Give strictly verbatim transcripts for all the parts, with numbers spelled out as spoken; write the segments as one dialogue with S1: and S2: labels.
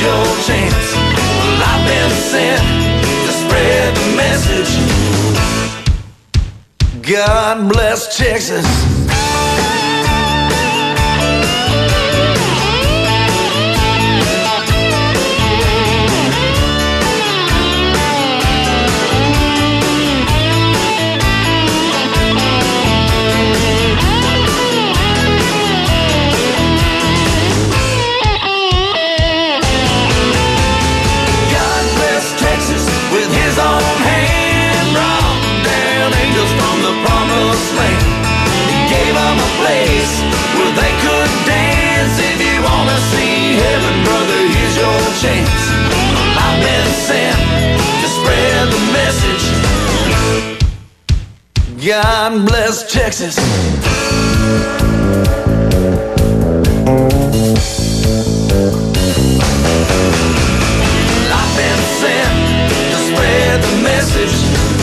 S1: your chance. Well, I've been sent to spread the message. God bless Texas. Where they could dance. If you wanna see heaven, brother, here's your chance. I've been sent to spread the message. God bless Texas. I've been sent to spread the message.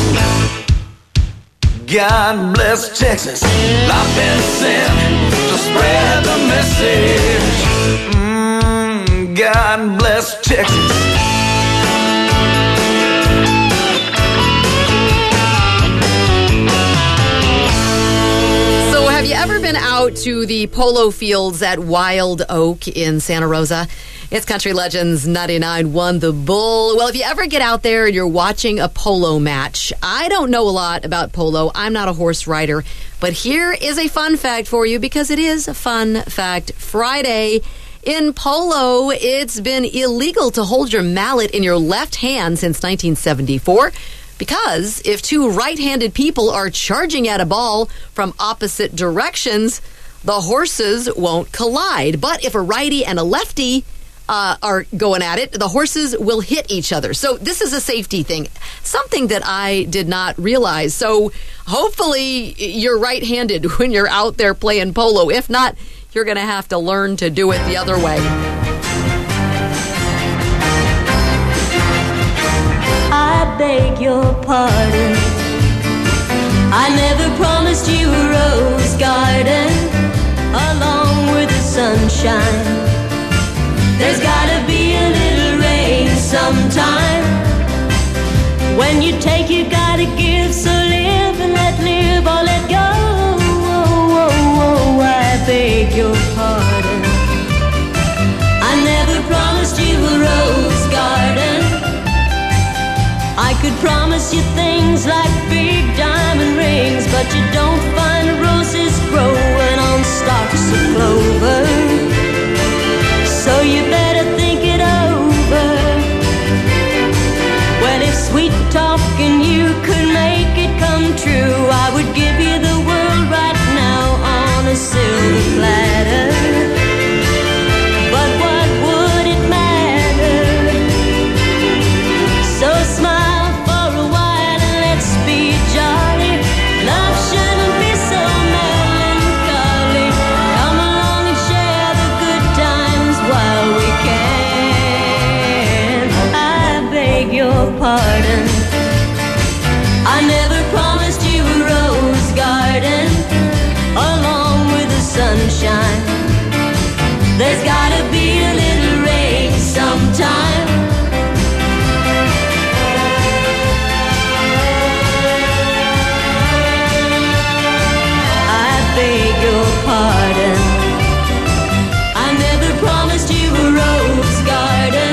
S1: God bless Texas. I've been sent to spread the message. Mm, God bless Texas.
S2: So have you ever been out to the polo fields at Wild Oak in Santa Rosa? It's Country Legends ninety-nine point one The Bull. Well, if you ever get out there and you're watching a polo match, I don't know a lot about polo. I'm not a horse rider. But here is a fun fact for you because it is Fun Fact Friday. In polo, it's been illegal to hold your mallet in your left hand since nineteen seventy-four. Because if two right-handed people are charging at a ball from opposite directions, the horses won't collide. But if a righty and a lefty Uh, are going at it, the horses will hit each other. So this is a safety thing, something that I did not realize. So hopefully you're right-handed when you're out there playing polo. If not, you're going to have to learn to do it the other way.
S3: I beg your pardon. I never promised you a rose garden along with the sunshine. There's gotta be a little rain sometime. When you take, you gotta give. So live and let live or let go. Oh, oh, oh, I beg your pardon. I never promised you a rose garden. I could promise you things like big diamond rings, but you don't find roses growing on stalks of clover. So you better think it over. Well, if sweet talking you could make it come true, I would give you the world right now on a silver platter. But what would it matter? So smile for a while and let's be jolly. Love shouldn't be so melancholy. Come along and share the good times while we can. I beg your pardon. I never promised you a rose garden along with the sunshine. There's gotta be a little rain sometime. I beg your pardon. I never promised you a rose garden.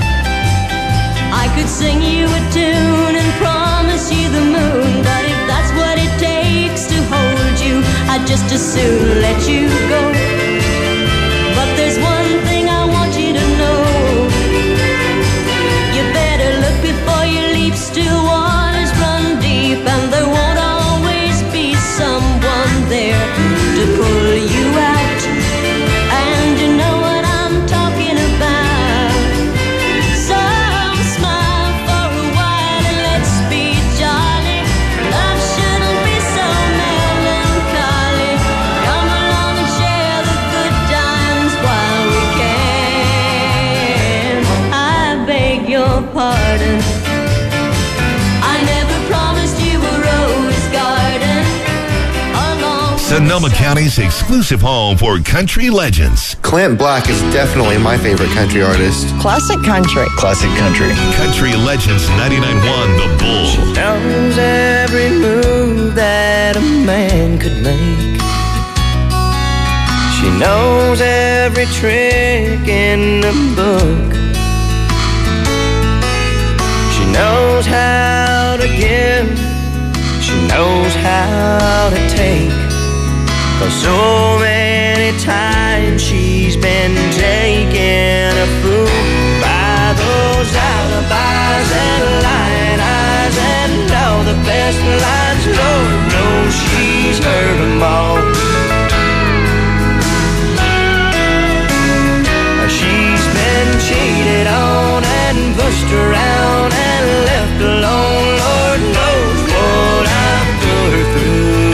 S3: I could sing you a tune and promise you the moon, but if that's what it takes to hold you, I'd just as soon let you go. But there's one thing I want you to know. You better look before you leap. Still waters run deep, and there won't always be someone there to pull you out. And you know what I'm talking about. So smile for a while and let's be jolly. Love shouldn't be so melancholy. Come along and share the good times while we can. I beg your pardon. I never promised you a rose garden along.
S1: So
S4: Sonoma County's exclusive home for country legends.
S5: Clint Black is definitely my favorite country artist.
S6: Classic country.
S7: Classic country.
S4: Country Legends ninety-nine point one The Bull.
S1: She knows every move that a man could make. She knows every trick in the book. She knows how to give. She knows how to take. 'Cause so many times she's been taken a fool by those alibis and lying eyes and all the best lines. Lord knows she's heard them all. She's been cheated on and pushed around and left alone. Lord knows what I've put her through.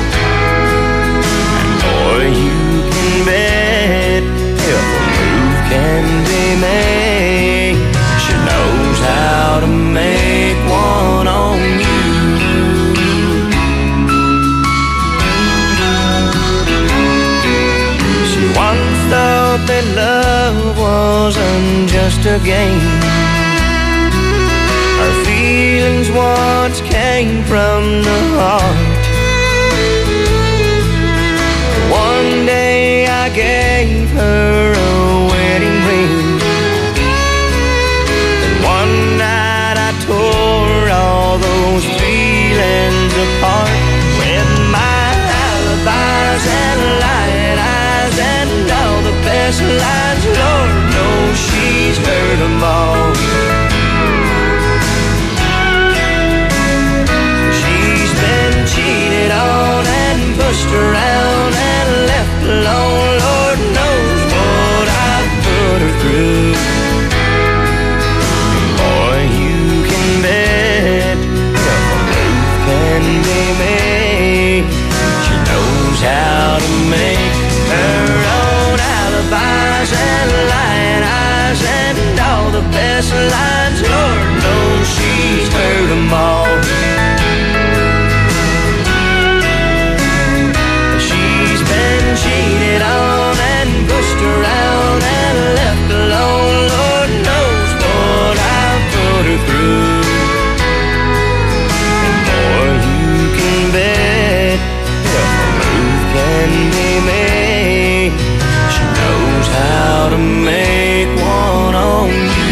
S1: And boy, you can bet if a move can be made, she knows how to make one on you. She once thought that love wasn't just a game. Her feelings once came from the heart. One day I gave her a wedding ring, and one night I tore all those feelings apart with my alibis and lying eyes and all the best lines. Lord knows she's heard them all. She's been cheated on and pushed around and left alone. Lord knows what I've put her through. And boy, you can bet if a move can be made, she knows how to make her own alibis and lying eyes and all the best lines. Lord knows she's heard them all. She's been cheated on and pushed around and left alone. Lord knows what I've put her through. And boy, you can bet if a move can be made, she knows how to make one on you.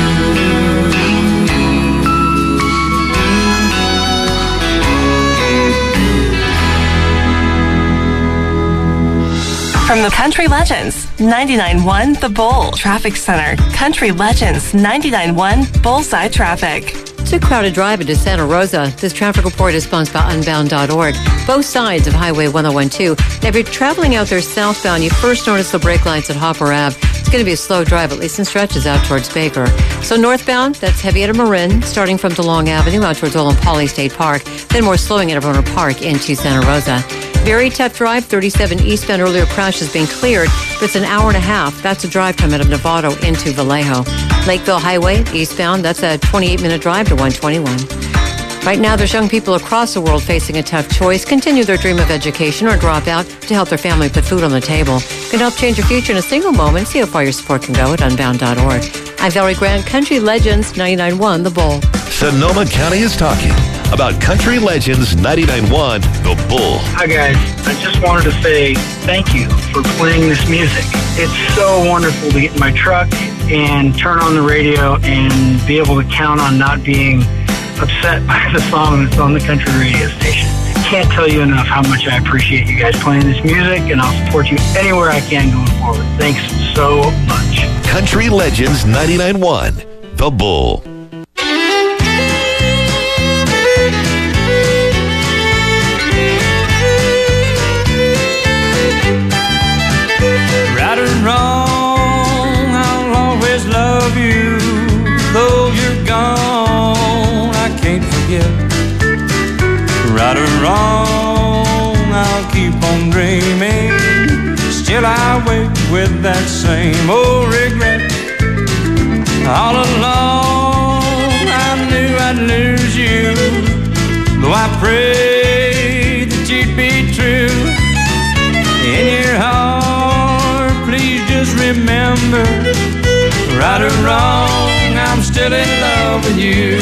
S8: From the Country Legends ninety-nine point one The Bull Traffic Center. Country Legends ninety-nine point one Bullseye Traffic.
S9: Too crowded drive into Santa Rosa. This traffic report is sponsored by unbound dot org. Both sides of Highway one oh one two. Now, if you're traveling out there southbound, you first notice the brake lights at Hopper Ave. It's going to be a slow drive, at least in stretches out towards Baker. So northbound, that's heavy at Marin, starting from DeLong Avenue out towards Olin Poly State Park, then more slowing at Verner Park into Santa Rosa. Very tough drive, thirty-seven eastbound. Earlier crash has been cleared, but it's an hour and a half. That's a drive time out of Novato into Vallejo. Lakeville Highway, eastbound, that's a twenty-eight minute drive to one twenty-one. Right now, there's young people across the world facing a tough choice: continue their dream of education or drop out to help their family put food on the table. Can help change your future in a single moment. See how far your support can go at unbound dot org. I'm Valerie Grant, Country Legends ninety-nine point one The Bull.
S4: Sonoma County is talking about Country Legends ninety-nine point one The Bull.
S10: Hi guys, I just wanted to say thank you for playing this music. It's so wonderful to get in my truck and turn on the radio and be able to count on not being upset by the song that's on the country radio station. Can't tell you enough how much I appreciate you guys playing this music, and I'll support you anywhere I can going forward. Thanks so much.
S4: Country Legends ninety-nine point one The Bull.
S1: Right or wrong, I'll always love you. Though you're gone, I can't forget. Right or wrong, I'll keep on dreaming. Still I wait with that same old regret. All along I knew I'd lose you, though I prayed that you'd be true. remember. Right or wrong, I'm still in love with you.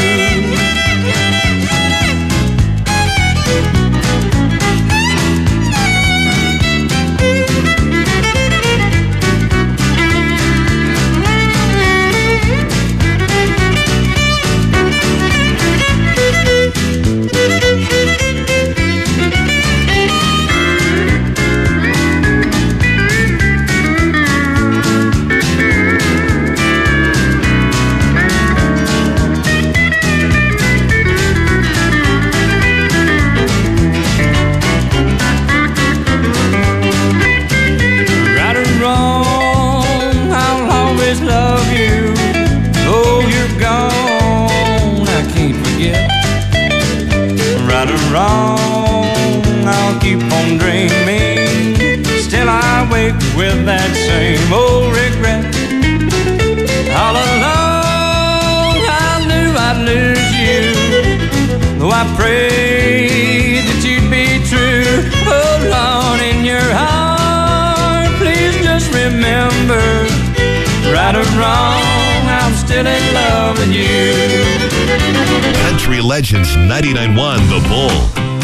S1: Wrong, I'll keep on dreaming. Still I wake with that same old regret. All along I knew I'd lose you, though I prayed that you'd be true. Hold on in your heart, please just remember. Right or wrong, I'm still in love with you.
S4: Country Legends ninety-nine point one The Bull.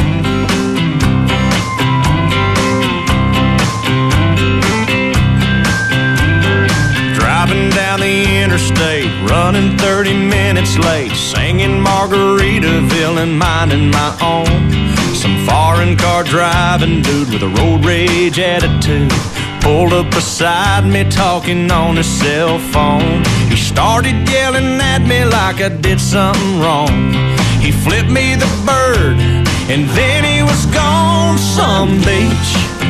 S6: Driving down the interstate, running thirty minutes late, singing Margaritaville and minding my own. Some foreign car driving dude with a road rage attitude pulled up beside me talking on his cell phone. He started yelling at me like I did something wrong. He flipped me the bird and then he was gone. Some beach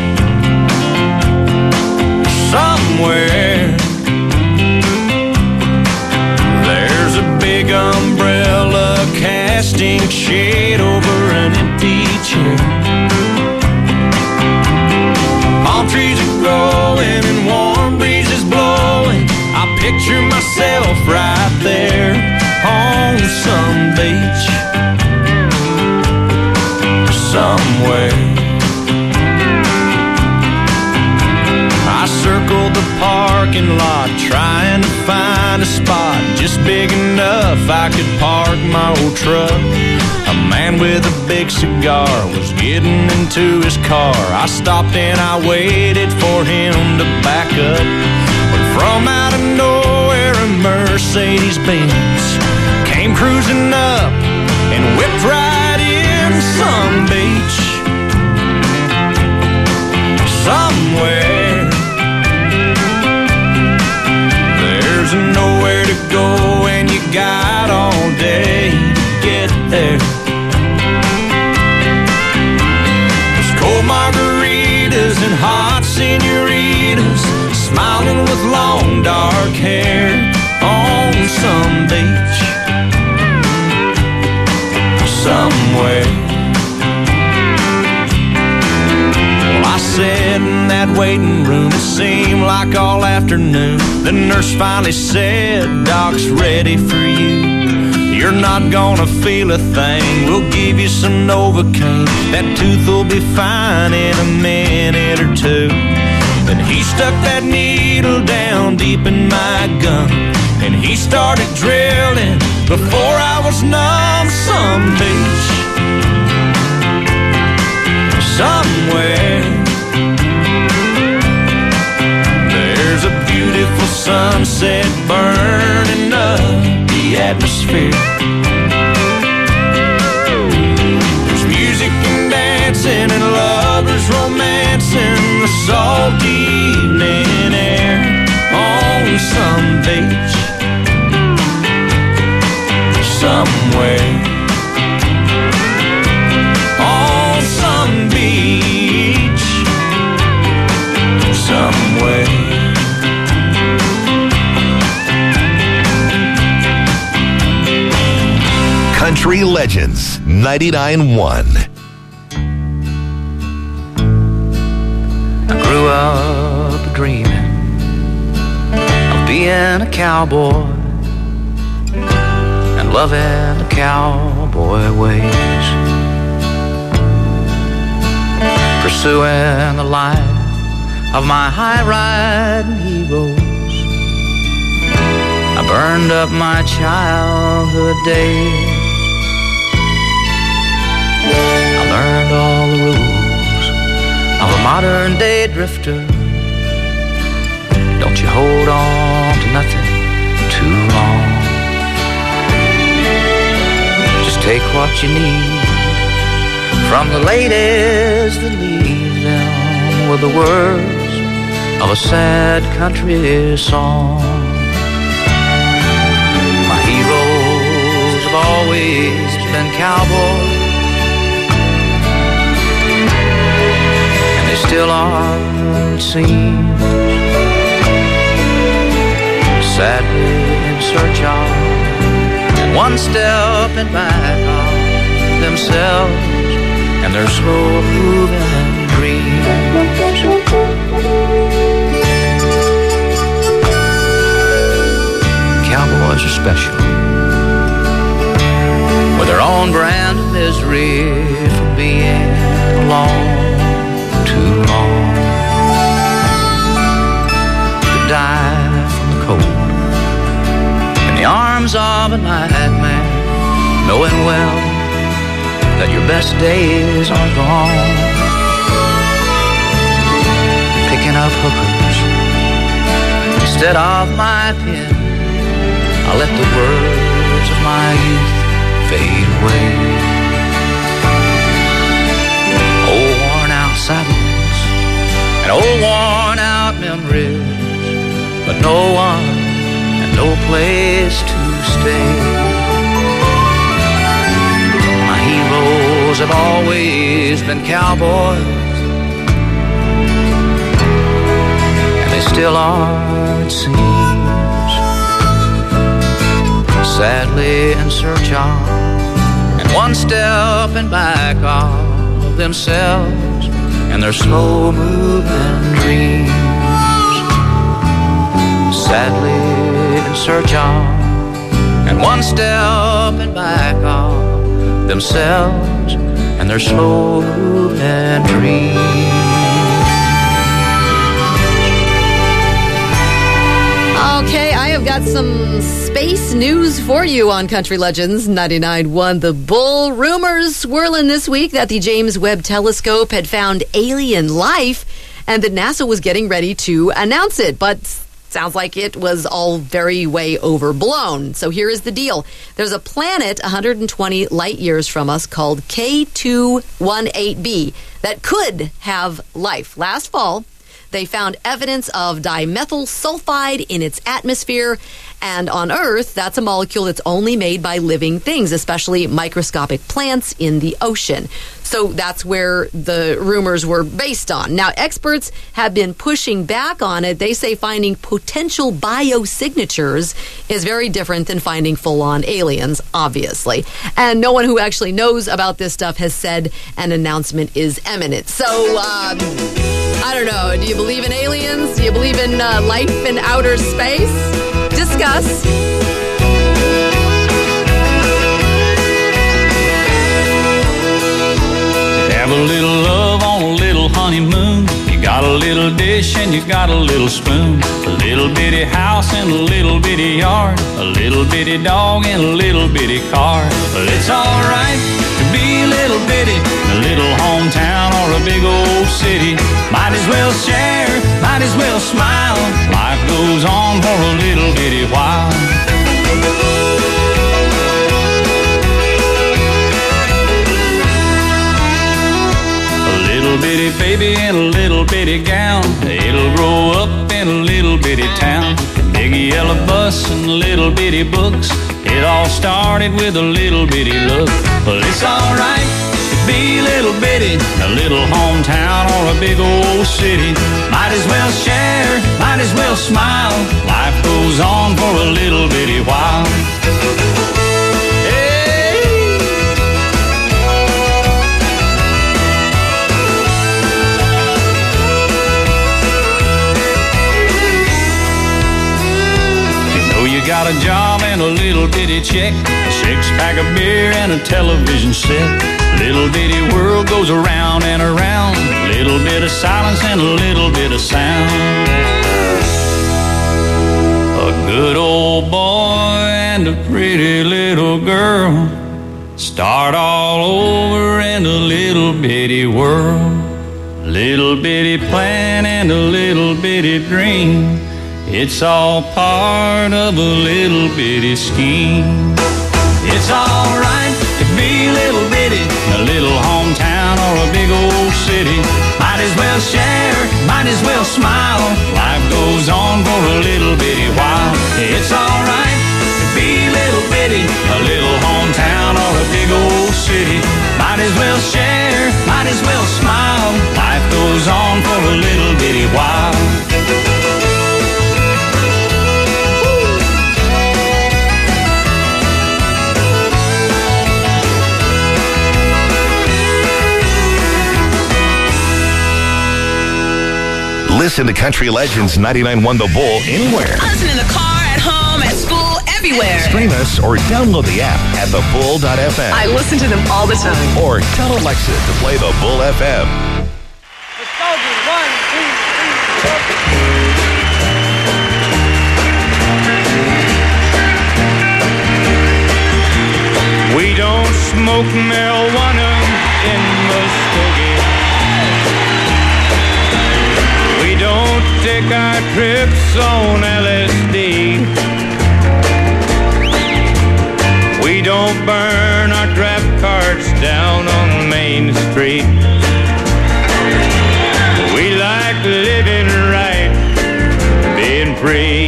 S6: somewhere, there's a big umbrella casting shade over an empty chair. Palm trees are growing and warm breezes blowing. I picture myself right there on some beach somewhere. I circled the parking lot trying to find a spot just big enough I could park my old truck. A man with a big cigar was getting into his car. I stopped and I waited for him to back up. But from out of nowhere a Mercedes-Benz came cruising up and whipped right in. Some beach somewhere, there's nowhere to go and you got all day to get there. There's cold margaritas and hot senoritas smiling with long dark hair on some beach somewhere. Well, I sat in that waiting room, it seemed like all afternoon. The nurse finally said, Doc's ready for you. You're not gonna feel a thing, we'll give you some Novocaine. That tooth will be fine in a minute or two. Then he stuck that needle down deep in my gum and he started drilling before I was numb. Some beach somewhere, there's a beautiful sunset burning up the atmosphere. There's music and dancing and lovers romancing the salty evening air on some beach somewhere. On some beach somewhere.
S4: Country Legends ninety-nine point one.
S7: I grew up dreaming of being a cowboy and loving the cowboy ways, pursuing the life of my high-riding heroes burned up my childhood days. I learned all the rules of a modern day drifter. Don't you hold on to nothing too long. Just take what you need from the ladies that leave them with the words of a sad country song. My heroes have always been cowboys, and they still are, it seems, sadly in search of, and one step in back of themselves and their slow-moving dreams. Cowboys are special, with their own brand of misery for being alone too long. To die from the cold in the arms of a nightmare, knowing well that your best days are gone. Picking up hookers instead of my pen, I let the words of my youth fade away. Old worn out saddles and old worn out memories, but no one and no place to stay. My heroes have always been cowboys, and they still are, it seems, sadly in search of, and one step in back of themselves and their slow-moving dreams. Sadly in search of, and one step in back of themselves and their slow-moving dreams.
S2: Okay, I have got some space news for you on Country Legends ninety-nine point one The Bull. Rumors swirling this week that the James Webb Telescope had found alien life and that NASA was getting ready to announce it, but sounds like it was all very way overblown. So here is the deal. There's a planet one hundred twenty light years from us called K two eighteen b that could have life. Last fall, they found evidence of dimethyl sulfide in its atmosphere, and on Earth, that's a molecule that's only made by living things, especially microscopic plants in the ocean. So that's where the rumors were based on. Now, experts have been pushing back on it. They say finding potential biosignatures is very different than finding full-on aliens, obviously. And no one who actually knows about this stuff has said an announcement is imminent. So, um, I don't know. Do you believe in aliens? Do you believe in uh, life in outer space? Discuss.
S1: Have a little love on a little honeymoon. You got a little dish and you got a little spoon. A little bitty house and a little bitty yard. A little bitty dog and a little bitty car. Well, it's alright to be a little bitty in a little hometown or a big old city. Might as well share, might as well smile. Life goes on for a little bitty while. Little bitty baby in a little bitty gown. It'll grow up in a little bitty town. Big yellow bus and little bitty books. It all started with a little bitty look. Well, it's alright to be a little bitty in a little hometown or a big old city. Might as well share, might as well smile. Life goes on for a little bitty while. Got a job and a little bitty check, a six-pack of beer and a television set. Little bitty world goes around and around. Little bit of silence and a little bit of sound. A good old boy and a pretty little girl start all over in a little bitty world. Little bitty plan and a little bitty dream. It's all part of a little bitty scheme. It's alright to be little bitty in a little hometown or a big old city. Might as well share, might as well smile. Life goes on for a little bitty while. It's alright to be little bitty in a little hometown or a big old city. Might as well share, might as well smile. Life goes on for a little bitty while.
S4: Listen to Country Legends ninety-nine point one The Bull anywhere.
S11: Listen in the car, at home, at school, everywhere.
S4: Stream us or download the app at the bull dot f m.
S11: I listen to them all the time.
S4: Or tell Alexa to play the Bull F M.
S12: Let's go, one, two, three,
S1: four. We don't smoke marijuana in Muskogee. We don't take our trips on L S D. We don't burn our draft cards down on Main Street. We like living right, being free.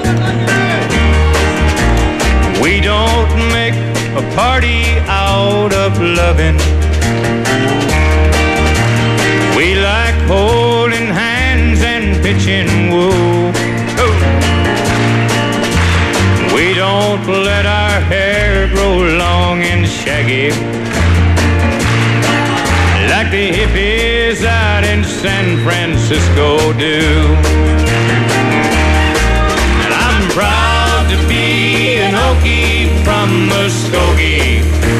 S1: We don't make a party out of loving. We like holding hands and pitching wool. Oh. We don't let our hair grow long and shaggy like the hippies out in San Francisco do. And I'm proud to be an Okie from Muskogee,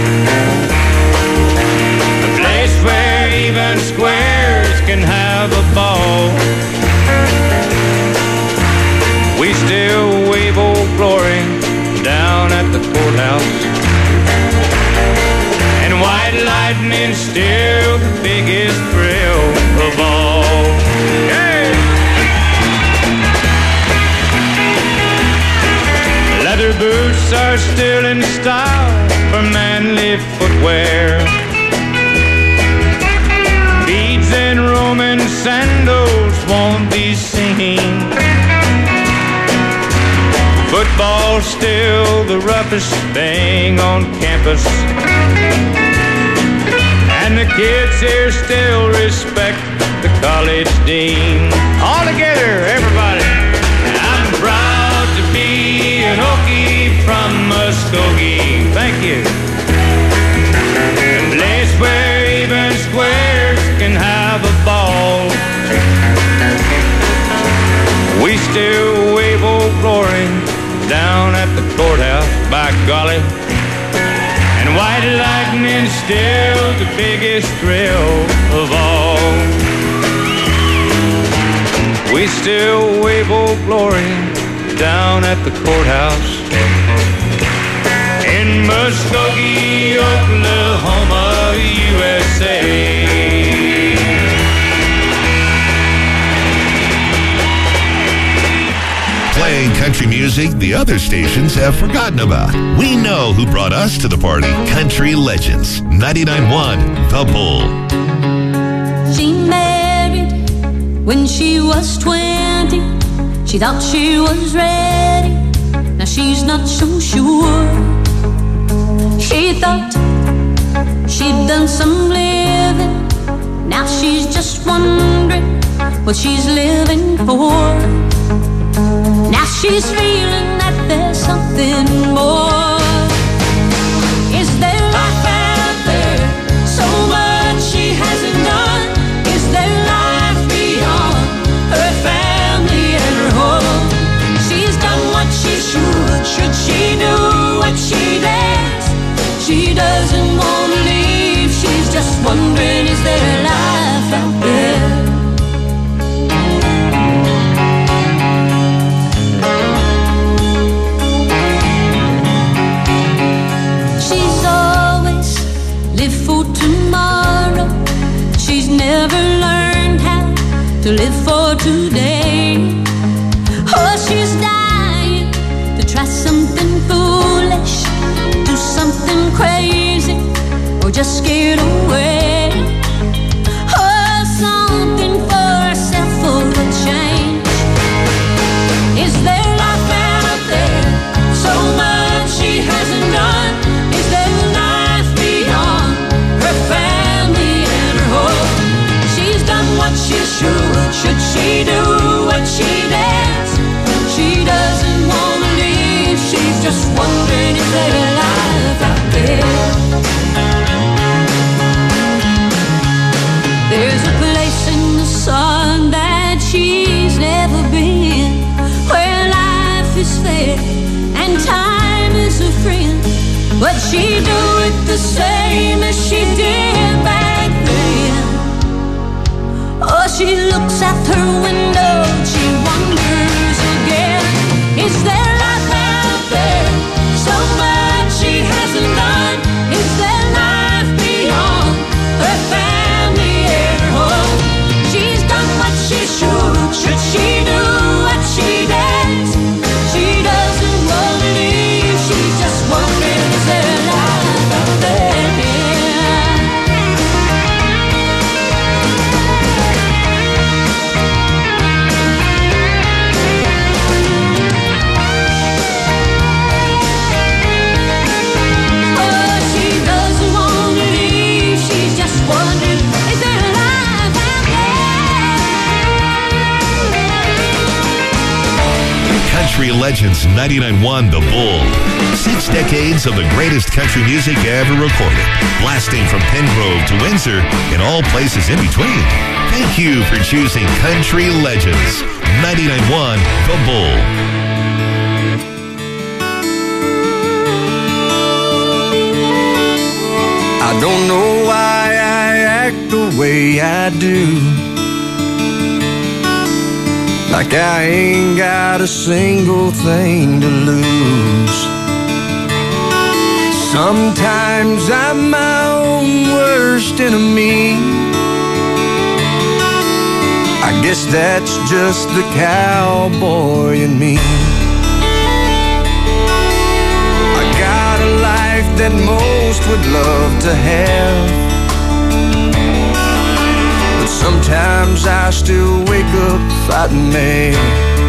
S1: a place where even squares can have a ball. We still wave Old Glory down at the courthouse, and white lightning's still the biggest thrill of all. Hey! Leather boots are still in style for manly footwear. Beads and Roman sandals won't be seen. Football's still the roughest thing on campus, and the kids here still respect the college dean. All together, everybody. I'm proud to be an Okie from Muskogee. Thank you. A place where even squares can have a ball. We still wave Old Glory down at the courthouse, by golly, and white lightning's still the biggest thrill of all. We still wave Old Glory down at the courthouse in Muskogee, Oklahoma, U S A.
S4: Playing country music the other stations have forgotten about. We know who brought us to the party. Country Legends ninety-nine point one The Bull.
S3: She married when she was twenty. She thought she was ready. Now she's not so sure. She thought she'd done some living. Now she's just wondering what she's living for. Now she's feeling that there's something more. Is there life out there? So much she hasn't done. Is there life beyond her family and her home? She's done what she should. Should she do what she dares? She doesn't want to leave. She's just wondering, is there life out there? today. Oh, she's dying to try something foolish, do something crazy, or just get away. Oh, something for herself for a change. Is there life out there? So much she hasn't done. Is there life beyond her family and her home? She's done what she should. Should she do what she dares? She doesn't want to leave. She's just wondering if there's life out there. There's a place in the sun that she's never been, where life is fair and time is a friend. But she'd do it the same as she did back then. Oh, she looks out her window, she wonders again. Is there life out there? So much she hasn't done. Is there life beyond her family and her home? She's done what she should. Should she do what she does? She doesn't want to leave. She's just wondering, is there life out there?
S4: Country Legends ninety-nine point one The Bull. Six decades of the greatest country music ever recorded, blasting from Pengrove to Windsor and all places in between. Thank you for choosing Country Legends ninety-nine point one The Bull.
S6: I don't know why I act the way I do, like I ain't got a single thing to lose. Sometimes I'm my own worst enemy. I guess that's just the cowboy in me. I got a life that most would love to have, but sometimes I still wake up fighting mad.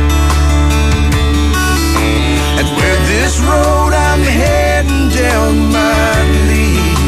S6: And where this road I'm heading down might lead,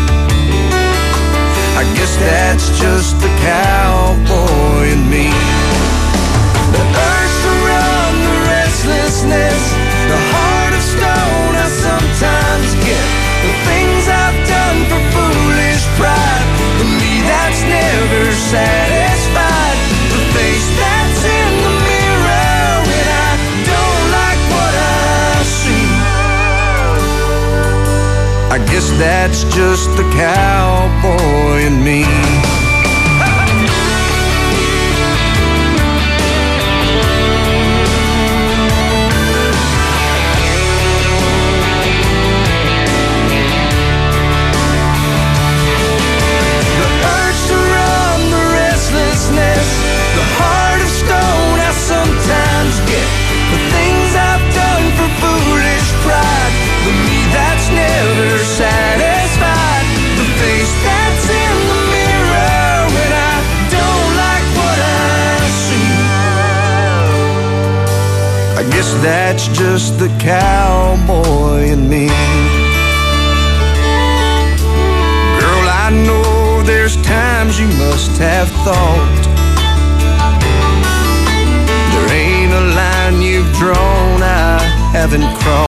S6: I guess that's just the cowboy in me. The urge to run, the restlessness, the heart of stone I sometimes get, the things I've done for foolish pride, for me that's never satisfied, the face that's in the mirror when I don't like what I see. I guess that's just the cowboy in me. That's just the cowboy in me. Girl, I know there's times you must have thought there ain't a line you've drawn I haven't crossed.